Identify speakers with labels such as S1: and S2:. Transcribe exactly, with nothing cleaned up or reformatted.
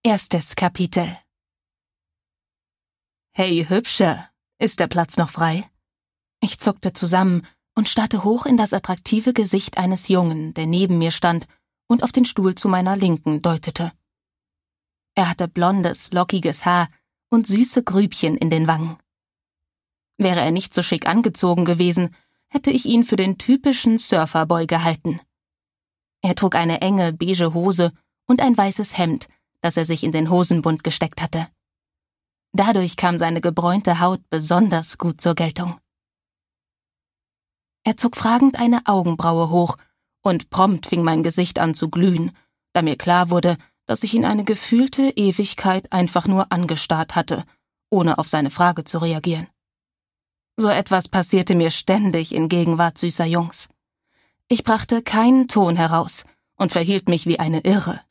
S1: Erstes Kapitel. »Hey, Hübsche, ist der Platz noch frei?« Ich zuckte zusammen und starrte hoch in das attraktive Gesicht eines Jungen, der neben mir stand und auf den Stuhl zu meiner Linken deutete. Er hatte blondes, lockiges Haar und süße Grübchen in den Wangen. Wäre er nicht so schick angezogen gewesen, hätte ich ihn für den typischen Surferboy gehalten. Er trug eine enge, beige Hose und ein weißes Hemd, das er sich in den Hosenbund gesteckt hatte. Dadurch kam seine gebräunte Haut besonders gut zur Geltung. Er zog fragend eine Augenbraue hoch, und prompt fing mein Gesicht an zu glühen, da mir klar wurde, dass ich ihn eine gefühlte Ewigkeit einfach nur angestarrt hatte, ohne auf seine Frage zu reagieren. So etwas passierte mir ständig in Gegenwart süßer Jungs. Ich brachte keinen Ton heraus und verhielt mich wie eine Irre.